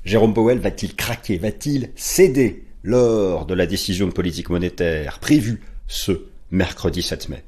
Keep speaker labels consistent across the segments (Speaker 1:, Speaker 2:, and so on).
Speaker 1: Jérôme Powell va-t-il craquer, va-t-il céder lors de la décision de politique monétaire prévue ce mercredi 7 mai?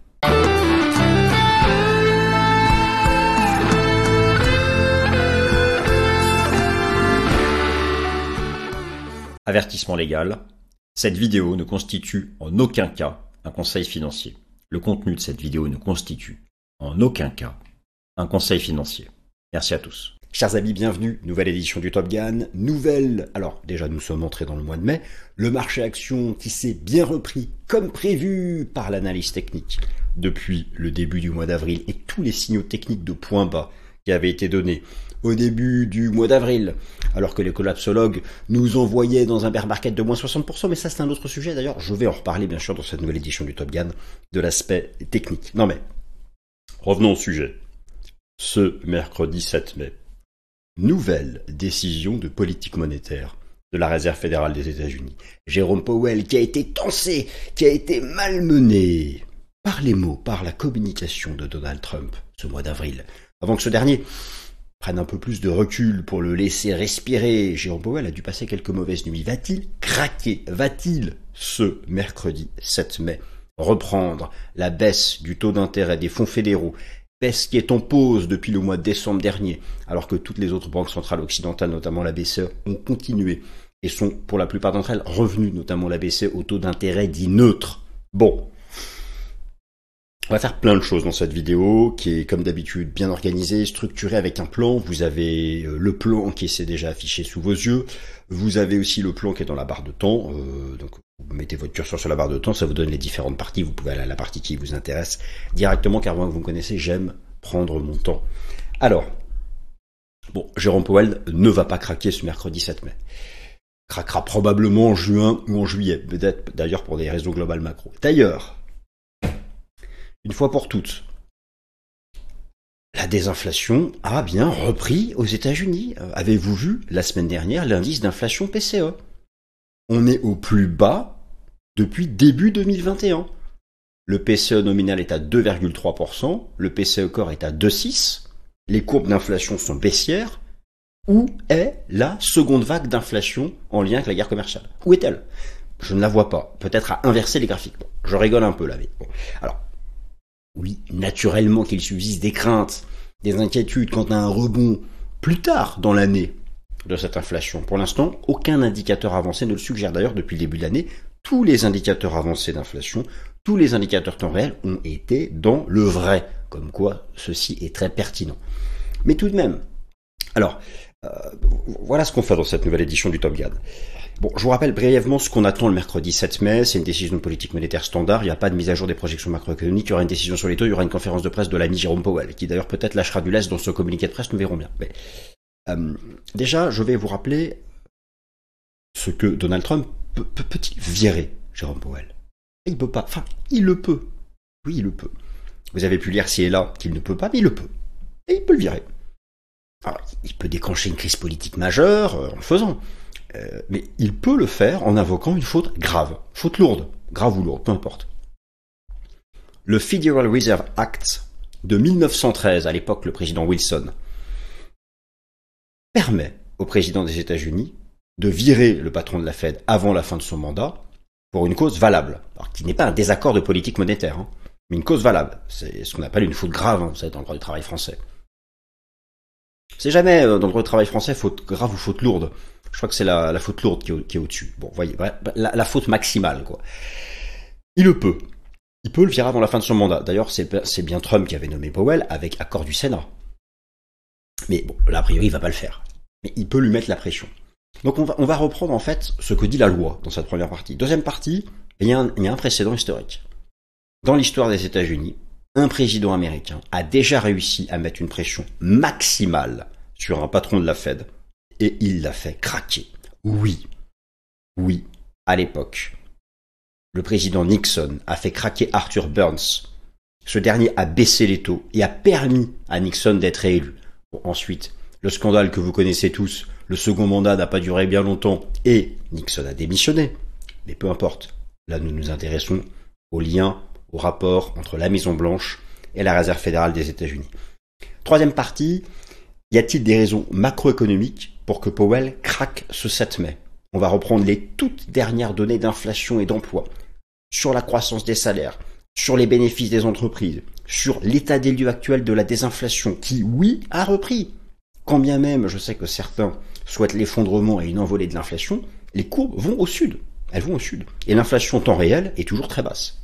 Speaker 1: Avertissement légal, cette vidéo ne constitue en aucun cas un conseil financier. Le contenu de cette vidéo ne constitue en aucun cas un conseil financier. Merci à tous. Chers amis, bienvenue, nouvelle édition du Top Gun, alors déjà nous sommes entrés dans le mois de mai, le marché action qui s'est bien repris comme prévu par l'analyse technique depuis le début du mois d'avril et tous les signaux techniques de point bas qui avaient été donnés au début du mois d'avril, alors que les collapsologues nous envoyaient dans un bear market de moins 60%, mais ça c'est un autre sujet d'ailleurs, je vais en reparler bien sûr dans cette nouvelle édition du Top Gun, de l'aspect technique. Non mais, revenons au sujet. Ce mercredi 7 mai, nouvelle décision de politique monétaire de la Réserve fédérale des États-Unis. Jérôme Powell qui a été tensé, qui a été malmené par les mots, par la communication de Donald Trump ce mois d'avril, avant que ce dernier prenne un peu plus de recul pour le laisser respirer. Jérôme Powell a dû passer quelques mauvaises nuits. Va-t-il craquer? Va-t-il, ce mercredi 7 mai, reprendre la baisse du taux d'intérêt des fonds fédéraux, baisse qui est en pause depuis le mois de décembre dernier, alors que toutes les autres banques centrales occidentales, notamment la BCE, ont continué et sont, pour la plupart d'entre elles, revenues, notamment la BCE, au taux d'intérêt dit neutre. Bon. On va faire plein de choses dans cette vidéo, qui est comme d'habitude bien organisée, structurée avec un plan. Vous avez le plan qui s'est déjà affiché sous vos yeux. Vous avez aussi le plan qui est dans la barre de temps. Donc vous mettez votre curseur sur la barre de temps, ça vous donne les différentes parties. Vous pouvez aller à la partie qui vous intéresse directement, car moi, vous me connaissez, j'aime prendre mon temps. Alors, bon, Jérôme Powell ne va pas craquer ce mercredi 7 mai. Craquera probablement en juin ou en juillet, peut-être d'ailleurs pour des raisons globales macro. D'ailleurs, une fois pour toutes, la désinflation a bien repris aux États-Unis. Avez-vous vu la semaine dernière l'indice d'inflation PCE? On est au plus bas depuis début 2021. Le PCE nominal est à 2,3%, le PCE Core est à 2,6%, les courbes d'inflation sont baissières. Où est la seconde vague d'inflation en lien avec la guerre commerciale? Où est-elle? Je ne la vois pas. Peut-être à inverser les graphiques. Bon, je rigole un peu là, mais bon. Alors, oui, naturellement qu'il subsiste des craintes, des inquiétudes quant à un rebond plus tard dans l'année de cette inflation. Pour l'instant, aucun indicateur avancé ne le suggère. D'ailleurs, depuis le début de l'année, tous les indicateurs avancés d'inflation, tous les indicateurs temps réel ont été dans le vrai, comme quoi ceci est très pertinent. Mais tout de même, alors, voilà ce qu'on fait dans cette nouvelle édition du Top Gun. Bon, je vous rappelle brièvement ce qu'on attend le mercredi 7 mai. C'est une décision de politique monétaire standard. Il n'y a pas de mise à jour des projections macroéconomiques. Il y aura une décision sur les taux. Il y aura une conférence de presse de l'ami Jérôme Powell, qui d'ailleurs peut-être lâchera du lest dans ce communiqué de presse. Nous verrons bien. Mais, déjà, je vais vous rappeler ce que Donald Trump peut-il virer Jérôme Powell? Il peut pas. Enfin, il le peut. Oui, il le peut. Vous avez pu lire ci et là qu'il ne peut pas, mais il le peut. Et il peut le virer. Alors, il peut déclencher une crise politique majeure en le faisant. Mais il peut le faire en invoquant une faute grave, faute lourde, grave ou lourde, peu importe. Le Federal Reserve Act de 1913, à l'époque le président Wilson, permet au président des États-Unis de virer le patron de la Fed avant la fin de son mandat pour une cause valable, alors qui n'est pas un désaccord de politique monétaire, hein, mais une cause valable. C'est ce qu'on appelle une faute grave, hein, vous savez, dans le droit du travail français. C'est jamais dans le droit du travail français faute grave ou faute lourde. Je crois que c'est la faute lourde qui est au-dessus. Bon, voyez, la faute maximale, quoi. Il le peut. Il peut le virer avant la fin de son mandat. D'ailleurs, c'est bien Trump qui avait nommé Powell avec accord du Sénat. Mais bon, là, a priori, il va pas le faire. Mais il peut lui mettre la pression. Donc, on va reprendre, en fait, ce que dit la loi dans cette première partie. Deuxième partie, il y a un précédent historique. Dans l'histoire des États-Unis, un président américain a déjà réussi à mettre une pression maximale sur un patron de la Fed. Et il l'a fait craquer. Oui, à l'époque, le président Nixon a fait craquer Arthur Burns. Ce dernier a baissé les taux et a permis à Nixon d'être réélu. Bon, ensuite, le scandale que vous connaissez tous, le second mandat n'a pas duré bien longtemps et Nixon a démissionné. Mais peu importe, là nous nous intéressons au lien, au rapport entre la Maison-Blanche et la Réserve fédérale des États-Unis. Troisième partie, y a-t-il des raisons macroéconomiques
Speaker 2: pour que Powell craque ce 7 mai. On va reprendre les toutes dernières données d'inflation et d'emploi, sur la croissance des salaires, sur les bénéfices des entreprises, sur l'état des lieux actuel de la désinflation qui, oui, a repris. Quand bien même, je sais que certains souhaitent l'effondrement et une envolée de l'inflation, les courbes vont au sud. Elles vont au sud. Et l'inflation temps réel est toujours très basse.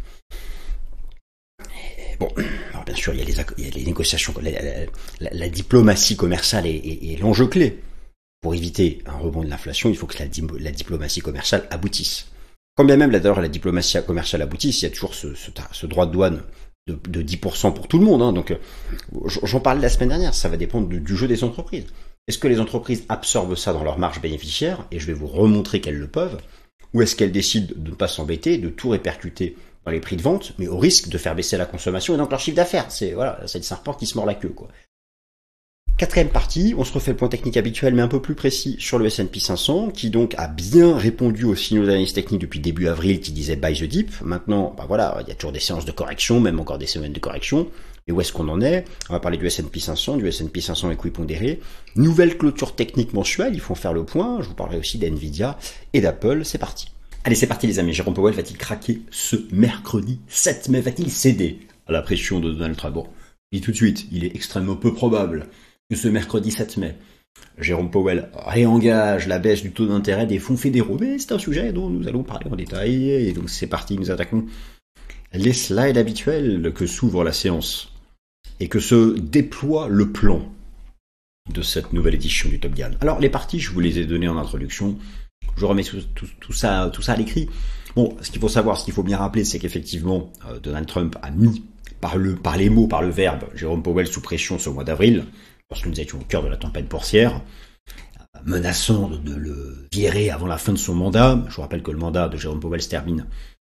Speaker 2: Bon, alors bien sûr, il y a les négociations, la diplomatie commerciale est l'enjeu clé. Pour éviter un rebond de l'inflation, il faut que la diplomatie commerciale aboutisse. Quand bien même, d'ailleurs, la diplomatie commerciale aboutisse, il y a toujours ce droit de douane de 10% pour tout le monde. Hein. Donc, j'en parlais la semaine dernière, ça va dépendre du jeu des entreprises. Est-ce que les entreprises absorbent ça dans leur marge bénéficiaire, et je vais vous remontrer qu'elles le peuvent, ou est-ce qu'elles décident de ne pas s'embêter, de tout répercuter dans les prix de vente, mais au risque de faire baisser la consommation et donc leur chiffre d'affaires. C'est le serpent qui se mord la queue, quoi. Quatrième partie, on se refait le point technique habituel, mais un peu plus précis sur le S&P 500, qui donc a bien répondu aux signaux d'analyse technique depuis début avril qui disaient buy the dip. Maintenant, il y a toujours des séances de correction, même encore des semaines de correction. Et où est-ce qu'on en est? On va parler du S&P 500, du S&P 500 équipondéré. Nouvelle clôture technique mensuelle, il faut faire le point. Je vous parlerai aussi d'NVIDIA et d'Apple. C'est parti. Allez, c'est parti les amis. Jérôme Powell va-t-il craquer ce mercredi 7 mai? Va-t-il céder à la pression de Donald Trump? Bon, je dis tout de suite, il est extrêmement peu probable que ce mercredi 7 mai, Jérôme Powell réengage la baisse du taux d'intérêt des fonds fédéraux. Mais c'est un sujet dont nous allons parler en détail. Et donc c'est parti, nous attaquons les slides habituels que s'ouvre la séance et que se déploie le plan de cette nouvelle édition du Top Gun. Alors les parties, je vous les ai données en introduction. Je remets tout ça à l'écrit. Bon, ce qu'il faut savoir, ce qu'il faut bien rappeler, c'est qu'effectivement, Donald Trump a mis par les mots, par le verbe, Jérôme Powell sous pression ce mois d'avril, lorsque nous étions au cœur de la tempête boursière, menaçant de le virer avant la fin de son mandat. Je vous rappelle que le mandat de Jérôme Powell se termine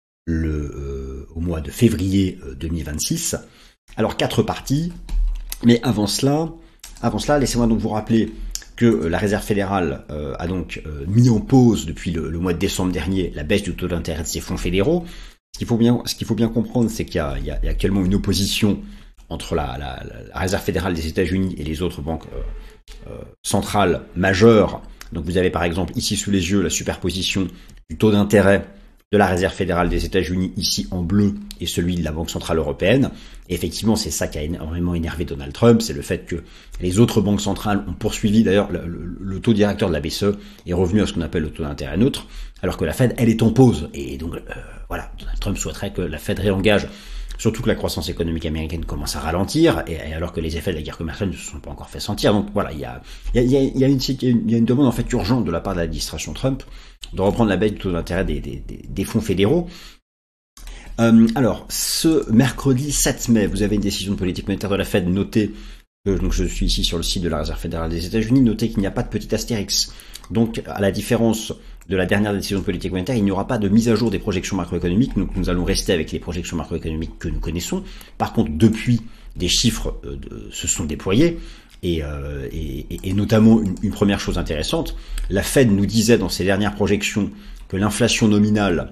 Speaker 2: au mois de février 2026. Alors 4 parties, mais avant cela, laissez-moi donc vous rappeler que la Réserve fédérale a donc mis en pause depuis le mois de décembre dernier la baisse du taux d'intérêt de ses fonds fédéraux. Ce qu'il faut bien comprendre, c'est qu'il y a actuellement une opposition entre la Réserve fédérale des États-Unis et les autres banques centrales majeures. Donc vous avez par exemple ici sous les yeux la superposition du taux d'intérêt de la Réserve fédérale des États-Unis ici en bleu et celui de la Banque centrale européenne. Et effectivement, c'est ça qui a énormément énervé Donald Trump, c'est le fait que les autres banques centrales ont poursuivi, d'ailleurs le taux directeur de la BCE est revenu à ce qu'on appelle le taux d'intérêt neutre, alors que la Fed, elle est en pause. Et donc Donald Trump souhaiterait que la Fed réengage, surtout que la croissance économique américaine commence à ralentir, et alors que les effets de la guerre commerciale ne se sont pas encore fait sentir. Donc voilà, il y a une demande en fait urgente de la part de l'administration Trump de reprendre la baisse du taux d'intérêt des fonds fédéraux. Alors, ce mercredi 7 mai, vous avez une décision de politique monétaire de la Fed. Notez que donc je suis ici sur le site de la Réserve fédérale des États-Unis. Notez qu'il n'y a pas de petit astérix. Donc, à la différence de la dernière décision de politique monétaire, il n'y aura pas de mise à jour des projections macroéconomiques. Donc, nous allons rester avec les projections macroéconomiques que nous connaissons. Par contre, depuis, des chiffres se sont déployés. Et notamment une première chose intéressante, la Fed nous disait dans ses dernières projections que l'inflation nominale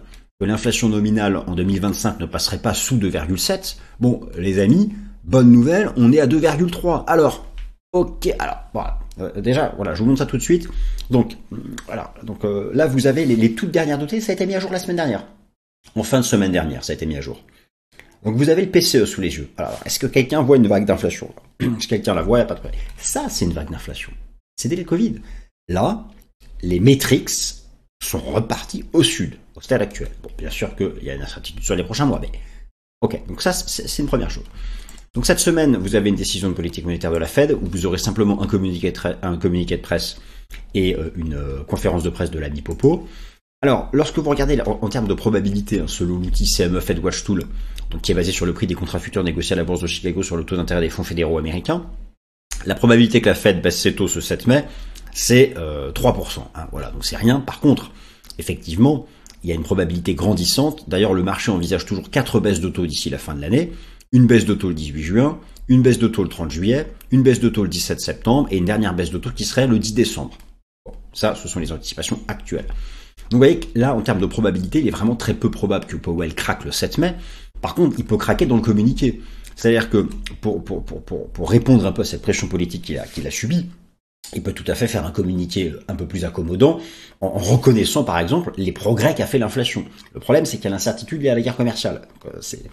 Speaker 2: en 2025 ne passerait pas sous 2,7. Bon, les amis, bonne nouvelle, on est à 2,3. Alors, ok, alors voilà. Déjà, voilà, je vous montre ça tout de suite. Donc, voilà. Donc là, vous avez les toutes dernières données. Ça a été mis à jour la semaine dernière. En fin de semaine dernière, ça a été mis à jour. Donc vous avez le PCE sous les yeux. Alors, est-ce que quelqu'un voit une vague d'inflation? Si quelqu'un la voit, il n'y a pas de problème. Ça, c'est une vague d'inflation. C'est dès le Covid. Là, les métriques sont repartis au sud, au stade actuel. Bon, bien sûr qu'il y a une incertitude sur les prochains mois, mais ok. Donc ça, c'est une première chose. Donc cette semaine, vous avez une décision de politique monétaire de la Fed où vous aurez simplement un communiqué de presse et une conférence de presse de l'ami Popo. Alors, lorsque vous regardez en termes de probabilité, selon l'outil CME Fed Watch Tool, donc qui est basé sur le prix des contrats futurs négociés à la bourse de Chicago sur le taux d'intérêt des fonds fédéraux américains, la probabilité que la Fed baisse ses taux ce 7 mai, c'est 3%. Hein, voilà, donc c'est rien. Par contre, effectivement, il y a une probabilité grandissante. D'ailleurs, le marché envisage toujours 4 baisses de taux d'ici la fin de l'année. Une baisse de taux le 18 juin, une baisse de taux le 30 juillet, une baisse de taux le 17 septembre et une dernière baisse de taux qui serait le 10 décembre. Bon, ça, ce sont les anticipations actuelles. Donc vous voyez que là, en termes de probabilité, il est vraiment très peu probable que Powell craque le 7 mai. Par contre, il peut craquer dans le communiqué. C'est-à-dire que pour répondre un peu à cette pression politique qu'il a subie, il peut tout à fait faire un communiqué un peu plus accommodant en reconnaissant par exemple les progrès qu'a fait l'inflation. Le problème c'est qu'il y a l'incertitude liée à la guerre commerciale. C'est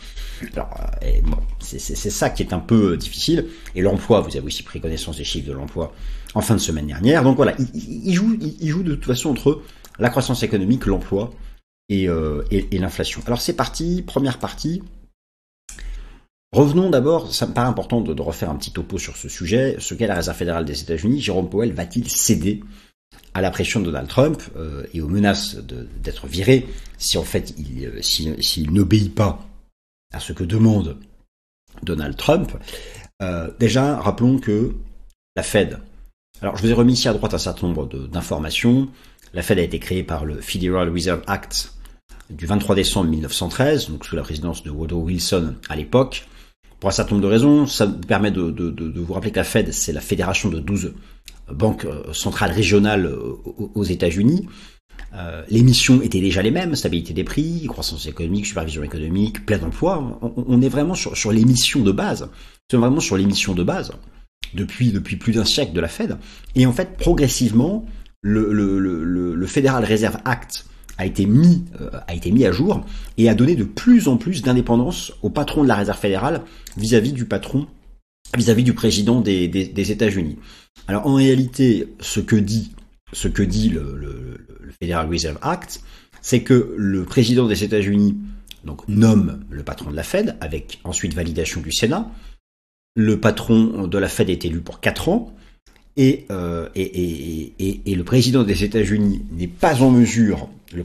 Speaker 2: ça qui est un peu difficile. Et l'emploi, vous avez aussi pris connaissance des chiffres de l'emploi en fin de semaine dernière. Donc voilà, il joue de toute façon entre la croissance économique, l'emploi et l'inflation. Alors c'est parti, première partie. Revenons d'abord, ça me paraît important de refaire un petit topo sur ce sujet. Ce qu'est la Réserve fédérale des États-Unis, Jérôme Powell va-t-il céder à la pression de Donald Trump et aux menaces d'être viré si en fait s'il n'obéit pas à ce que demande Donald Trump? Déjà, rappelons que la Fed, alors je vous ai remis ici à droite un certain nombre d'informations. La Fed a été créée par le Federal Reserve Act du 23 décembre 1913, donc sous la présidence de Woodrow Wilson à l'époque. Pour un certain nombre de raisons, ça me permet de vous rappeler que la Fed, c'est la fédération de 12 banques centrales régionales aux États-Unis. Les missions étaient déjà les mêmes, stabilité des prix, croissance économique, supervision économique, plein d'emploi. On est vraiment sur les missions de base. C'est vraiment sur les missions de base depuis plus d'un siècle de la Fed. Et en fait, progressivement, le Federal Reserve Act a été mis à jour et a donné de plus en plus d'indépendance au patron de la Réserve fédérale vis-à-vis du président des États-Unis. Alors en réalité, ce que dit le Federal Reserve Act, c'est que le président des États-Unis donc nomme le patron de la Fed avec ensuite validation du Sénat. Le patron de la Fed est élu pour 4 ans. Et le président des États-Unis n'est pas en mesure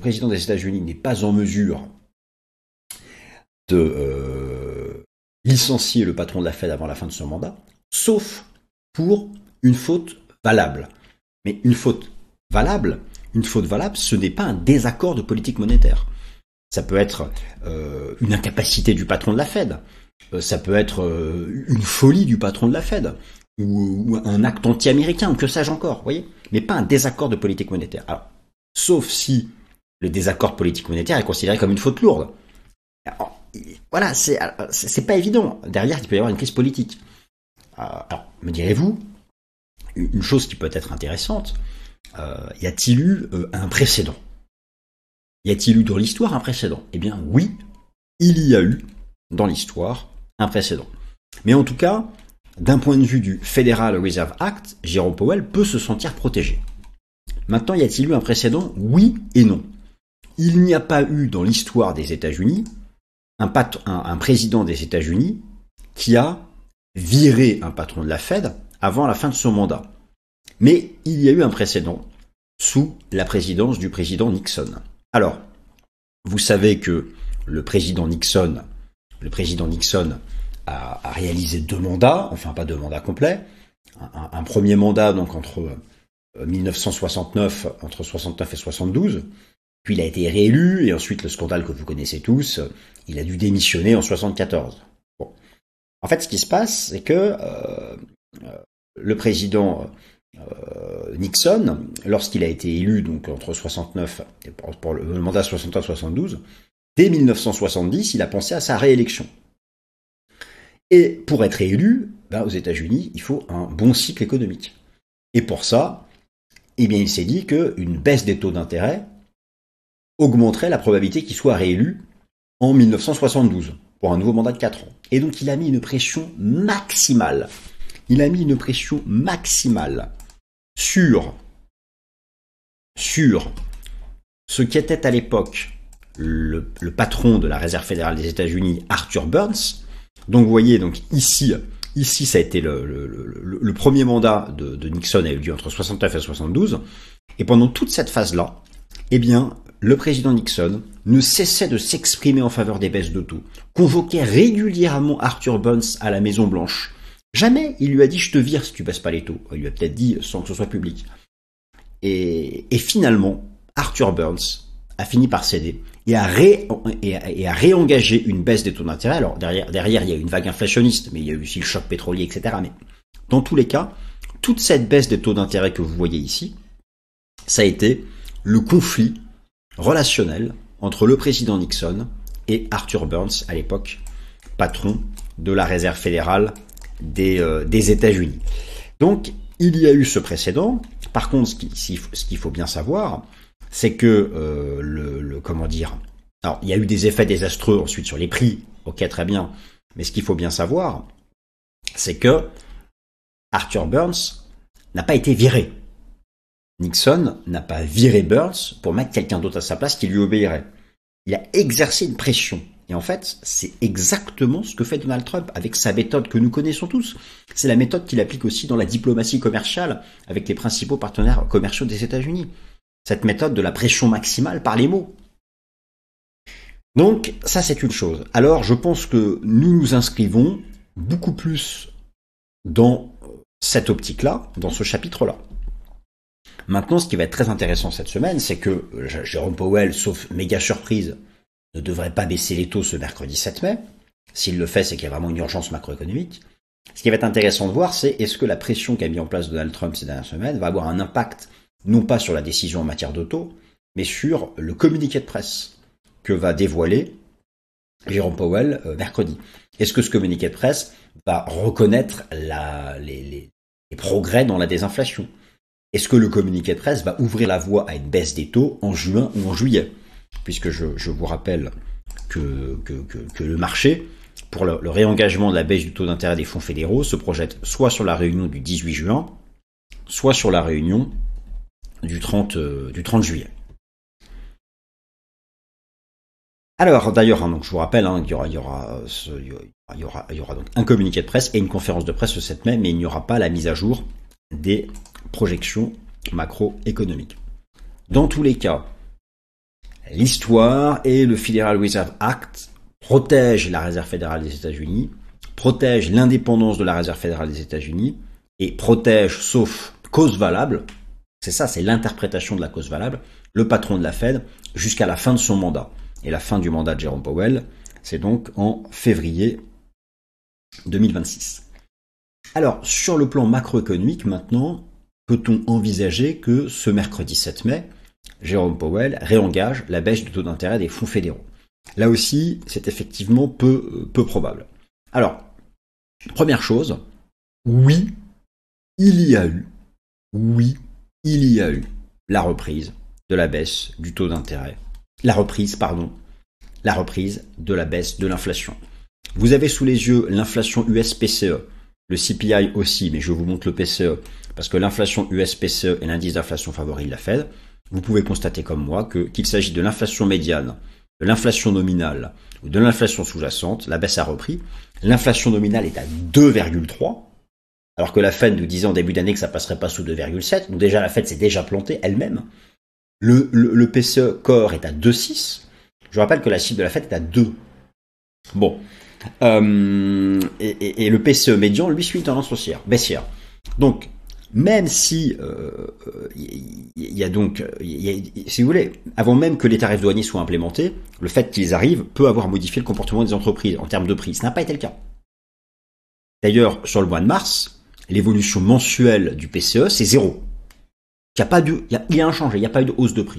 Speaker 2: de licencier le patron de la Fed avant la fin de son mandat, sauf pour une faute valable. Mais une faute valable, ce n'est pas un désaccord de politique monétaire. Ça peut être une incapacité du patron de la Fed, ça peut être une folie du patron de la Fed, ou un acte anti-américain, ou que sais-je encore, vous voyez, mais pas un désaccord de politique monétaire. Alors, sauf si le désaccord politique monétaire est considéré comme une faute lourde. Alors, voilà, c'est pas évident. Derrière, il peut y avoir une crise politique. Alors, me direz-vous, une chose qui peut être intéressante, y a-t-il eu un précédent? Y a-t-il eu dans l'histoire un précédent? Eh bien, oui, il y a eu dans l'histoire un précédent. Mais en tout cas, d'un point de vue du Federal Reserve Act, Jérôme Powell peut se sentir protégé. Maintenant, y a-t-il eu un précédent? Oui et non. Il n'y a pas eu dans l'histoire des États-Unis un président des États-Unis qui a viré un patron de la Fed avant la fin de son mandat. Mais il y a eu un précédent sous la présidence du président Nixon. Alors, vous savez que le président Nixon a réalisé 2 mandats, enfin pas 2 mandats complets. Un premier mandat donc entre 1969 et 72, puis il a été réélu, et ensuite le scandale que vous connaissez tous, il a dû démissionner en 74. Bon. En fait, ce qui se passe, c'est que le président Nixon, lorsqu'il a été élu donc entre 69 pour le mandat 69-72, dès 1970, il a pensé à sa réélection. Et pour être élu, aux États-Unis, il faut un bon cycle économique. Et pour ça, eh bien, il s'est dit qu'une baisse des taux d'intérêt augmenterait la probabilité qu'il soit réélu en 1972 pour un nouveau mandat de 4 ans. Et donc, il a mis une pression maximale. Sur ce qu'était à l'époque le patron de la Réserve fédérale des États-Unis, Arthur Burns. Donc vous voyez, donc ici ça a été le premier mandat de Nixon a eu lieu entre 69 et 72, et pendant toute cette phase-là, eh bien, le président Nixon ne cessait de s'exprimer en faveur des baisses de taux, convoquait régulièrement Arthur Burns à la Maison Blanche. Jamais il lui a dit « je te vire si tu baisses pas les taux ». Il lui a peut-être dit sans que ce soit public. Et finalement, Arthur Burns a fini par céder et a réengagé une baisse des taux d'intérêt. Alors derrière, il y a eu une vague inflationniste, mais il y a eu aussi le choc pétrolier, etc. Mais dans tous les cas, toute cette baisse des taux d'intérêt que vous voyez ici, ça a été le conflit relationnel entre le président Nixon et Arthur Burns, à l'époque patron de la Réserve fédérale des États-Unis. Donc, il y a eu ce précédent. Par contre, ce qu'il faut bien savoir, c'est que comment dire. Alors, il y a eu des effets désastreux ensuite sur les prix. Ok, très bien. Mais ce qu'il faut bien savoir, c'est que Arthur Burns n'a pas été viré. Nixon n'a pas viré Burns pour mettre quelqu'un d'autre à sa place qui lui obéirait. Il a exercé une pression. Et en fait, c'est exactement ce que fait Donald Trump avec sa méthode que nous connaissons tous. C'est la méthode qu'il applique aussi dans la diplomatie commerciale avec les principaux partenaires commerciaux des États-Unis. Cette méthode de la pression maximale par les mots. Donc, ça c'est une chose. Alors, je pense que nous nous inscrivons beaucoup plus dans cette optique-là, dans ce chapitre-là. Maintenant, ce qui va être très intéressant cette semaine, c'est que Jérôme Powell, sauf méga surprise, ne devrait pas baisser les taux ce mercredi 7 mai. S'il le fait, c'est qu'il y a vraiment une urgence macroéconomique. Ce qui va être intéressant de voir, c'est est-ce que la pression qu'a mis en place Donald Trump ces dernières semaines va avoir un impact, non pas sur la décision en matière de taux, mais sur le communiqué de presse que va dévoiler Jérôme Powell mercredi. Est-ce que ce communiqué de presse va reconnaître les progrès dans la désinflation? Est-ce que le communiqué de presse va ouvrir la voie à une baisse des taux en juin ou en juillet? Puisque je vous rappelle que le marché, pour le réengagement de la baisse du taux d'intérêt des fonds fédéraux, se projette soit sur la réunion du 18 juin, soit sur la réunion du 30 juillet. Alors d'ailleurs, donc je vous rappelle, il y aura donc un communiqué de presse et une conférence de presse le 7 mai, mais il n'y aura pas la mise à jour des projections macroéconomiques. Dans tous les cas, l'histoire et le Federal Reserve Act protègent la Réserve fédérale des États-Unis, protègent l'indépendance de la Réserve fédérale des États-Unis et protègent, sauf cause valable, c'est ça, c'est l'interprétation de la cause valable, le patron de la Fed jusqu'à la fin de son mandat. Et la fin du mandat de Jérôme Powell, c'est donc en février 2026. Alors, sur le plan macroéconomique, maintenant, peut-on envisager que ce mercredi 7 mai, Jérôme Powell réengage la baisse du taux d'intérêt des fonds fédéraux? Là aussi, c'est effectivement peu probable. Alors, première chose, oui, il y a eu la reprise de la baisse du taux d'intérêt. La reprise de la baisse de l'inflation. Vous avez sous les yeux l'inflation US-PCE, le CPI aussi, mais je vous montre le PCE, parce que l'inflation US-PCE est l'indice d'inflation favori de la Fed. Vous pouvez constater comme moi qu'il s'agit de l'inflation médiane, de l'inflation nominale ou de l'inflation sous-jacente. La baisse a repris. L'inflation nominale est à 2,3, alors que la Fed nous disait en début d'année que ça passerait pas sous 2,7. Donc déjà, la Fed s'est déjà plantée elle-même. Le PCE Core est à 2,6. Je rappelle que la cible de la Fed est à 2. Bon. Et le PCE médian, lui, suit une tendance haussière, baissière. Donc, même si si vous voulez, avant même que les tarifs douaniers soient implémentés, le fait qu'ils arrivent peut avoir modifié le comportement des entreprises en termes de prix. Ça n'a pas été le cas. D'ailleurs, sur le mois de mars, l'évolution mensuelle du PCE, c'est 0. Il y a un changé, il n'y a pas eu de hausse de prix.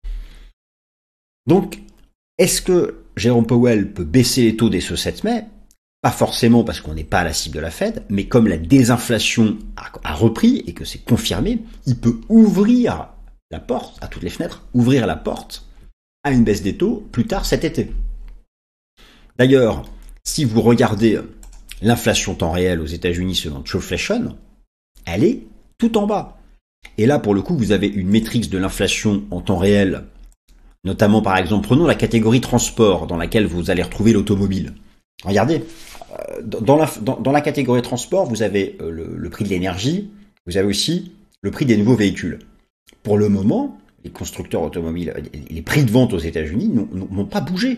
Speaker 2: Donc, est-ce que Jérôme Powell peut baisser les taux dès ce 7 mai? Pas forcément parce qu'on n'est pas à la cible de la Fed, mais comme la désinflation a repris et que c'est confirmé, il peut ouvrir la porte à toutes les fenêtres, ouvrir la porte à une baisse des taux plus tard cet été. D'ailleurs, si vous regardez l'inflation temps réel aux États-Unis selon Truflation, elle est tout en bas. Et là, pour le coup, vous avez une maîtrise de l'inflation en temps réel, notamment par exemple, prenons la catégorie transport dans laquelle vous allez retrouver l'automobile. Regardez, dans la catégorie transport, vous avez le prix de l'énergie, vous avez aussi le prix des nouveaux véhicules. Pour le moment, les constructeurs automobiles, les prix de vente aux États-Unis n'ont pas bougé.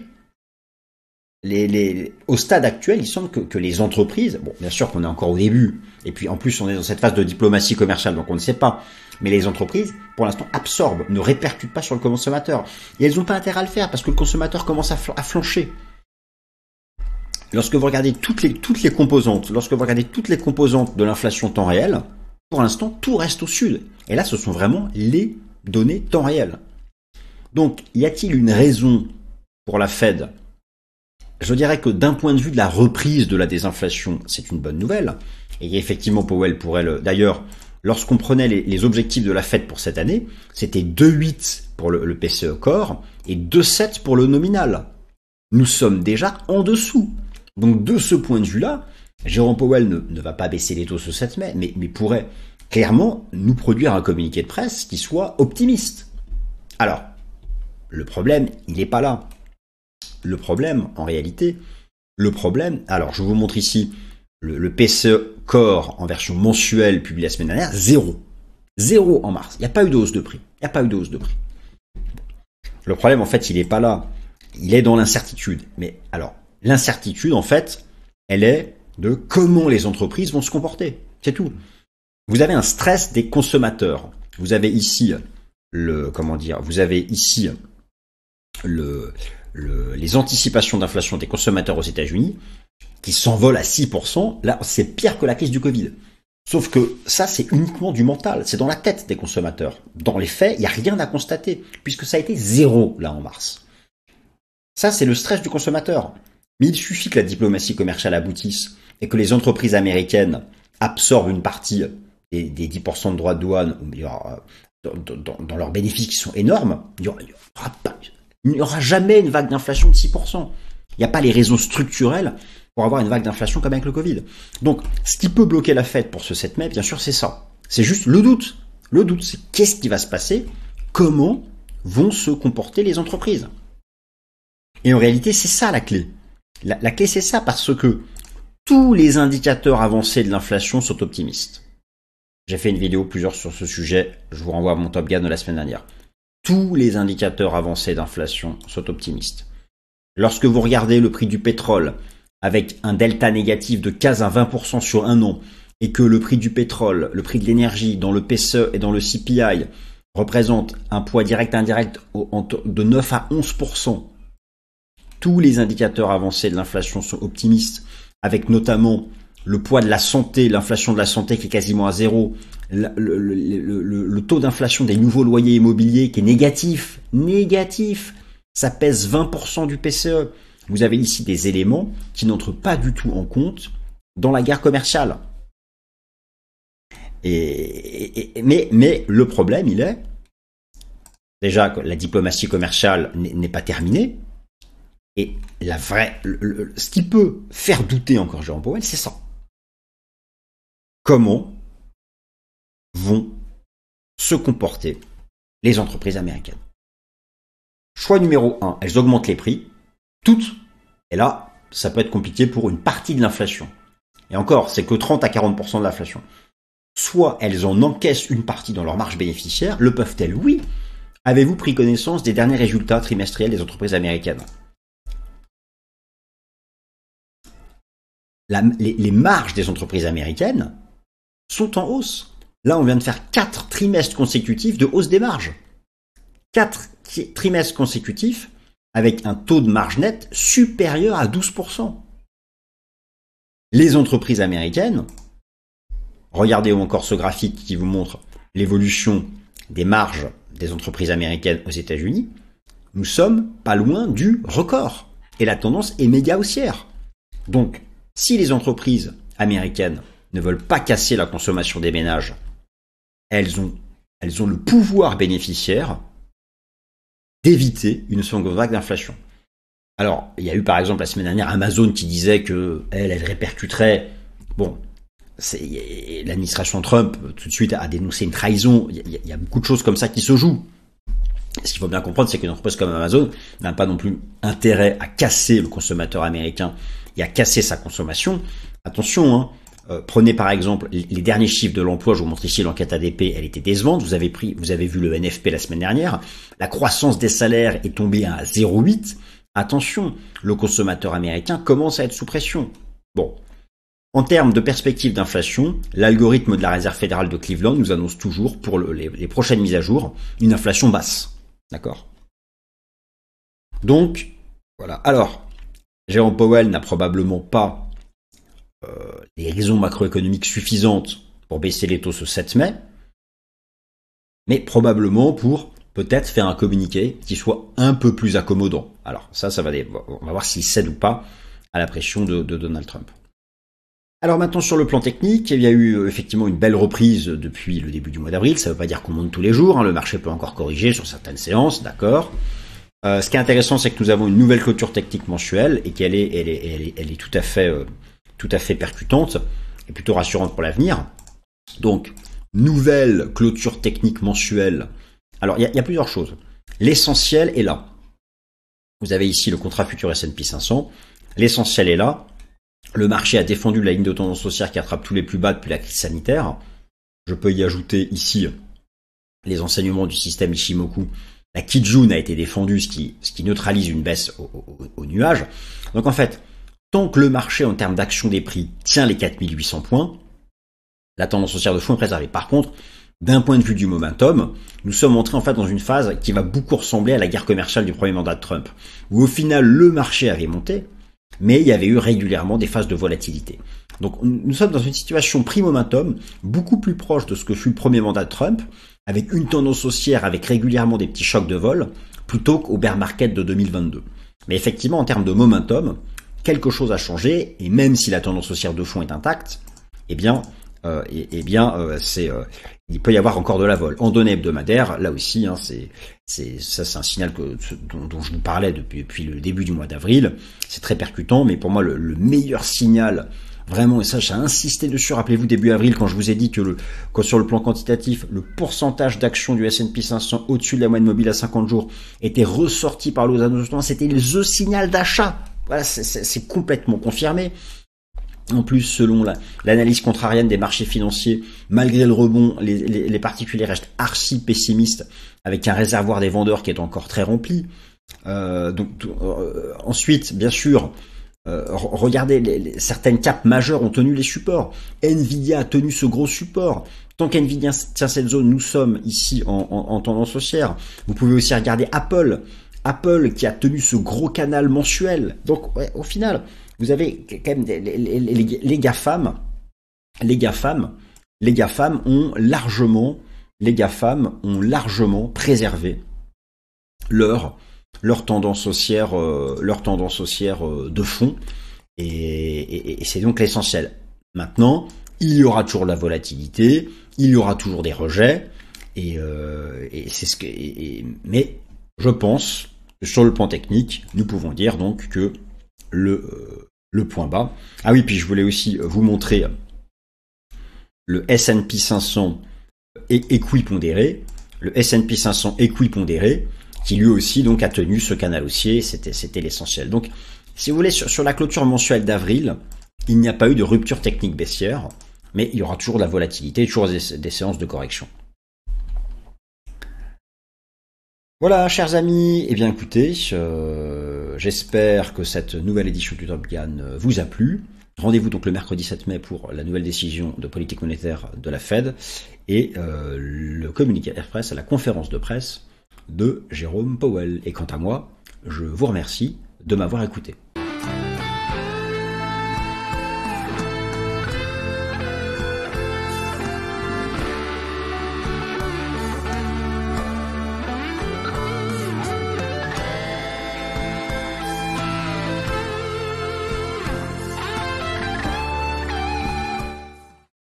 Speaker 2: Au stade actuel, il semble que les entreprises, bon, bien sûr qu'on est encore au début, et puis en plus on est dans cette phase de diplomatie commerciale, donc on ne sait pas, mais les entreprises, pour l'instant, absorbent, ne répercutent pas sur le consommateur. Et elles n'ont pas intérêt à le faire, parce que le consommateur commence à flancher. Lorsque vous regardez toutes les composantes, de l'inflation temps réel, pour l'instant, tout reste au sud. Et là, ce sont vraiment les données temps réel. Donc, y a-t-il une raison pour la Fed? Je dirais que d'un point de vue de la reprise de la désinflation, c'est une bonne nouvelle. Et effectivement, Powell pourrait d'ailleurs,
Speaker 1: lorsqu'on prenait les objectifs de la Fed pour cette année, c'était 2,8 pour le PCE Core et 2,7 pour le nominal. Nous sommes déjà en dessous. Donc de ce point de vue-là, Jérôme Powell ne va pas baisser les taux ce 7 mai, mais pourrait clairement nous produire un communiqué de presse qui soit optimiste. Alors, le problème, il n'est pas là. Le problème, en réalité, alors je vous montre ici le PCE Core en version mensuelle publié la semaine dernière, 0. 0 en mars. Il n'y a pas eu de hausse de prix. Le problème, en fait, il n'est pas là. Il est dans l'incertitude. Mais alors, l'incertitude, en fait, elle est de comment les entreprises vont se comporter. C'est tout. Vous avez un stress des consommateurs. Vous avez ici les anticipations d'inflation des consommateurs aux États-Unis qui s'envolent à 6%. Là, c'est pire que la crise du Covid. Sauf que ça, c'est uniquement du mental. C'est dans la tête des consommateurs. Dans les faits, il n'y a rien à constater puisque ça a été 0 là en mars. Ça, c'est le stress du consommateur. Mais il suffit que la diplomatie commerciale aboutisse et que les entreprises américaines absorbent une partie des 10% de droits de douane dans leurs bénéfices qui sont énormes. Il n'y aura jamais une vague d'inflation de 6%. Il n'y a pas les raisons structurelles pour avoir une vague d'inflation comme avec le Covid. Donc, ce qui peut bloquer la Fed pour ce 7 mai, bien sûr, c'est ça. C'est juste le doute. Le doute, c'est qu'est-ce qui va se passer? Comment vont se comporter les entreprises? Et en réalité, c'est ça la clé. La clé, c'est ça, parce que tous les indicateurs avancés de l'inflation sont optimistes. J'ai fait une vidéo plusieurs sur ce sujet, je vous renvoie à mon Top Gun de la semaine dernière. Tous les indicateurs avancés d'inflation sont optimistes. Lorsque vous regardez le prix du pétrole avec un delta négatif de 15 à 20% sur un an, et que le prix du pétrole, le prix de l'énergie dans le PCE et dans le CPI représente un poids direct et indirect de 9 à 11%, tous les indicateurs avancés de l'inflation sont optimistes, avec notamment le poids de la santé, l'inflation de la santé qui est quasiment à 0, le taux d'inflation des nouveaux loyers immobiliers qui est négatif, ça pèse 20% du PCE. Vous avez ici des éléments qui n'entrent pas du tout en compte dans la guerre commerciale. Mais le problème, il est déjà que la diplomatie commerciale n'est pas terminée. Et ce qui peut faire douter encore Jérôme Powell, c'est ça. Comment vont se comporter les entreprises américaines? Choix numéro 1, elles augmentent les prix, toutes, et là, ça peut être compliqué pour une partie de l'inflation. Et encore, c'est que 30 à 40% de l'inflation. Soit elles en encaissent une partie dans leur marge bénéficiaire, le peuvent-elles? Oui. Avez-vous pris connaissance des derniers résultats trimestriels des entreprises américaines? Les marges des entreprises américaines sont en hausse. Là, on vient de faire 4 trimestres consécutifs de hausse des marges. 4 trimestres consécutifs avec un taux de marge nette supérieur à 12%. Les entreprises américaines, regardez encore ce graphique qui vous montre l'évolution des marges des entreprises américaines aux États-Unis, nous sommes pas loin du record. Et la tendance est méga haussière. Donc, si les entreprises américaines ne veulent pas casser la consommation des ménages, elles ont le pouvoir bénéficiaire d'éviter une seconde vague d'inflation. Alors, il y a eu par exemple la semaine dernière Amazon qui disait que elle répercuterait. Bon, l'administration Trump tout de suite a dénoncé une trahison. Il y a beaucoup de choses comme ça qui se jouent. Ce qu'il faut bien comprendre, c'est qu'une entreprise comme Amazon n'a pas non plus intérêt à casser le consommateur américain et à casser sa consommation. Attention, prenez par exemple les derniers chiffres de l'emploi. Je vous montre ici l'enquête ADP, elle était décevante. Vous avez vu le NFP la semaine dernière. La croissance des salaires est tombée à 0,8. Attention, le consommateur américain commence à être sous pression. Bon. En termes de perspective d'inflation, l'algorithme de la Réserve fédérale de Cleveland nous annonce toujours pour les prochaines mises à jour une inflation basse. D'accord? Donc, voilà. Alors, Jérôme Powell n'a probablement pas les raisons macroéconomiques suffisantes pour baisser les taux ce 7 mai, mais probablement pour peut-être faire un communiqué qui soit un peu plus accommodant. Alors, on va voir s'il cède ou pas à la pression de Donald Trump. Alors maintenant sur le plan technique, il y a eu effectivement une belle reprise depuis le début du mois d'avril. Ça ne veut pas dire qu'on monte tous les jours, hein. Le marché peut encore corriger sur certaines séances, d'accord. Ce qui est intéressant, c'est que nous avons une nouvelle clôture technique mensuelle et qu'elle est tout à fait percutante et plutôt rassurante pour l'avenir. Donc nouvelle clôture technique mensuelle. Alors il y a plusieurs choses. L'essentiel est là. Vous avez ici le contrat futur S&P 500. L'essentiel est là. Le marché a défendu la ligne de tendance haussière qui attrape tous les plus bas depuis la crise sanitaire. Je peux y ajouter ici les enseignements du système Ishimoku. La Kijun a été défendue, ce qui neutralise une baisse au nuage. Donc en fait, tant que le marché en termes d'action des prix tient les 4800 points, la tendance haussière de fond est préservée. Par contre, d'un point de vue du momentum, nous sommes entrés en fait dans une phase qui va beaucoup ressembler à la guerre commerciale du premier mandat de Trump, où au final le marché avait monté, mais il y avait eu régulièrement des phases de volatilité. Donc nous sommes dans une situation prix-momentum beaucoup plus proche de ce que fut le premier mandat de Trump, avec une tendance haussière avec régulièrement des petits chocs de vol, plutôt qu'au bear market de 2022. Mais effectivement, en termes de momentum, quelque chose a changé, et même si la tendance haussière de fond est intacte, il peut y avoir encore de la vol. En données hebdomadaires, là aussi, hein, c'est un signal dont je vous parlais depuis le début du mois d'avril. C'est très percutant, mais pour moi, le meilleur signal, vraiment, et ça, j'ai insisté dessus. Rappelez-vous, début avril, quand je vous ai dit que sur le plan quantitatif, le pourcentage d'actions du S&P 500 au-dessus de la moyenne mobile à 50 jours était ressorti par Lausanne, c'était le signal d'achat. Voilà, c'est complètement confirmé. En plus, selon l'analyse contrarienne des marchés financiers, malgré le rebond, les particuliers restent archi pessimistes, avec un réservoir des vendeurs qui est encore très rempli. Ensuite, bien sûr, regardez, certaines capes majeures ont tenu les supports. Nvidia a tenu ce gros support. Tant qu'Nvidia tient cette zone, nous sommes ici en tendance haussière. Vous pouvez aussi regarder Apple qui a tenu ce gros canal mensuel. Donc, ouais, au final, vous avez quand même les GAFAM ont largement préservé leur tendance haussière de fond, et c'est donc l'essentiel. Maintenant, il y aura toujours de la volatilité, il y aura toujours des rejets, mais je pense que sur le plan technique, nous pouvons dire donc que le point bas. Ah oui, puis je voulais aussi vous montrer le S&P 500 équipondéré, le S&P 500 équipondéré, qui lui aussi donc a tenu ce canal haussier, c'était l'essentiel. Donc, si vous voulez, sur la clôture mensuelle d'avril, il n'y a pas eu de rupture technique baissière, mais il y aura toujours de la volatilité, toujours des séances de correction. Voilà, chers amis, eh bien écoutez, j'espère que cette nouvelle édition du Top Gun vous a plu. Rendez-vous donc le mercredi 7 mai pour la nouvelle décision de politique monétaire de la Fed et le communiqué express à la conférence de presse de Jérôme Powell. Et quant à moi, je vous remercie de m'avoir écouté.